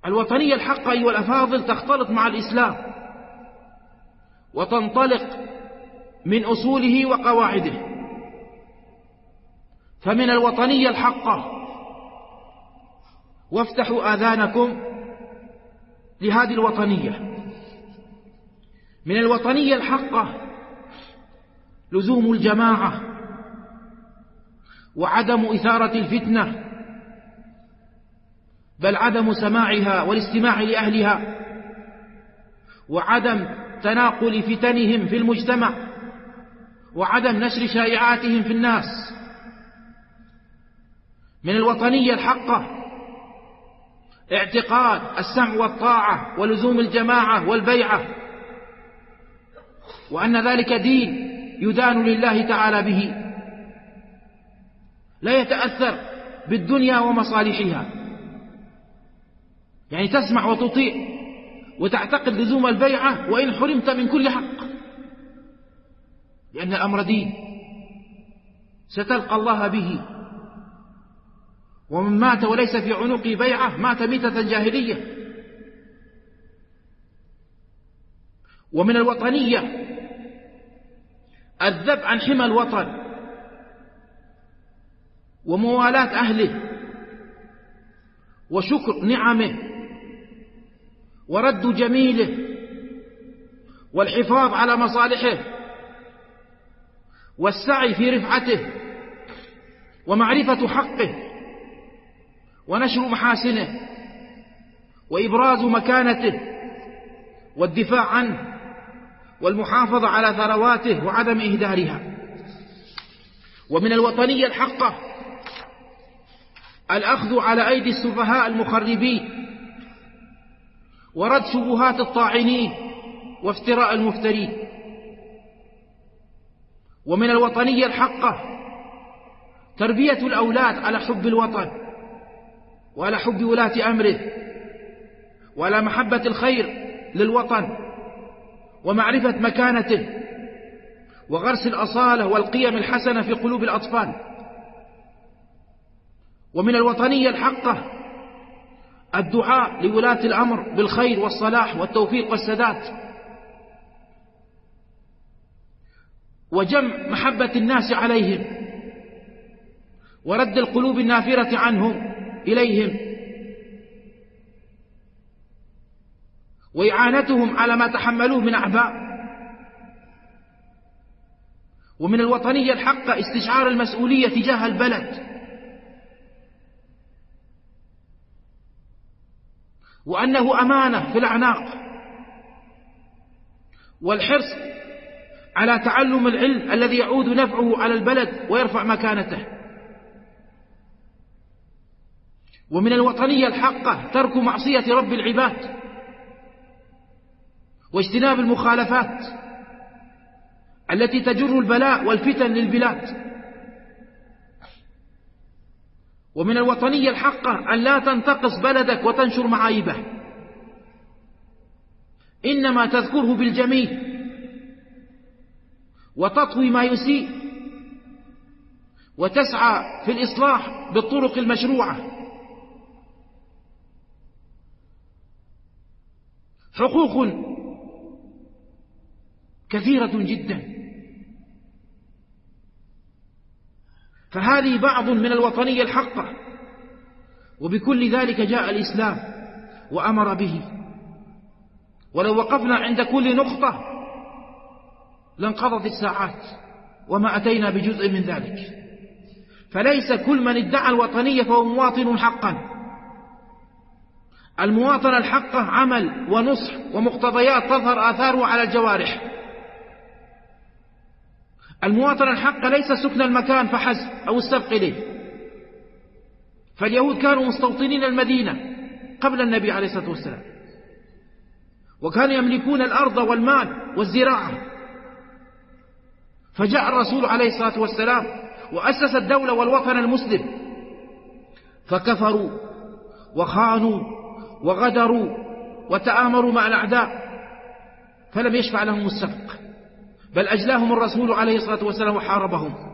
الوطنية الحقة أيها الأفاضل تختلط مع الإسلام وتنطلق من أصوله وقواعده. فمن الوطنية الحقة، وافتحوا آذانكم لهذه الوطنية، من الوطنية الحقة لزوم الجماعة وعدم إثارة الفتنة، بل عدم سماعها والاستماع لأهلها، وعدم تناقل فتنهم في المجتمع، وعدم نشر شائعاتهم في الناس. من الوطنية الحقة اعتقاد السمع والطاعة ولزوم الجماعة والبيعة، وأن ذلك دين يدان لله تعالى به، لا يتأثر بالدنيا ومصالحها. يعني تسمع وتطيع وتعتقد لزوم البيعة وإن حرمت من كل حق، لأن الأمر دين ستلقى الله به. ومن مات وليس في عنقه بيعة مات ميتة جاهلية. ومن الوطنية الذب عن حمى الوطن وموالاة أهله وشكر نعمه ورد جميله والحفاظ على مصالحه والسعي في رفعته ومعرفة حقه ونشر محاسنه وإبراز مكانته والدفاع عنه والمحافظة على ثرواته وعدم إهدارها. ومن الوطنية الحقة الأخذ على أيدي السفهاء المخربين ورد شبهات الطاعنين وافتراء المفترين. ومن الوطنية الحقة تربية الأولاد على حب الوطن وعلى حب ولاة أمره وعلى محبة الخير للوطن ومعرفة مكانته وغرس الأصالة والقيم الحسنة في قلوب الأطفال. ومن الوطنية الحقة الدعاء لولاة الأمر بالخير والصلاح والتوفيق والسداد، وجمع محبة الناس عليهم ورد القلوب النافرة عنهم إليهم، وإعانتهم على ما تحملوه من أعباء. ومن الوطنية الحقة استشعار المسؤولية تجاه البلد، وأنه أمانة في الأعناق، والحرص على تعلم العلم الذي يعود نفعه على البلد ويرفع مكانته. ومن الوطنية الحقة ترك معصية رب العباد واجتناب المخالفات التي تجر البلاء والفتن للبلاد. ومن الوطنية الحقة أن لا تنتقص بلدك وتنشر معايبه، إنما تذكره بالجميل وتطوي ما يسيء وتسعى في الإصلاح بالطرق المشروعة. حقوق كثيرة جدا، فهذه بعض من الوطنية الحقة، وبكل ذلك جاء الإسلام وأمر به. ولو وقفنا عند كل نقطة لانقضت الساعات وما أتينا بجزء من ذلك. فليس كل من ادعى الوطنية فهو مواطن حقا. المواطنة الحقة عمل ونصح ومقتضيات تظهر آثاره على الجوارح. المواطنة الحقة ليس سكن المكان فحسب أو السبق إليه، فاليهود كانوا مستوطنين المدينة قبل النبي عليه الصلاة والسلام، وكانوا يملكون الأرض والمال والزراعة، فجاء الرسول عليه الصلاة والسلام وأسس الدولة والوطن المسلم، فكفروا وخانوا وغدروا وتآمروا مع الأعداء، فلم يشفع لهم السبق، بل أجلاهم الرسول عليه الصلاة والسلام وحاربهم.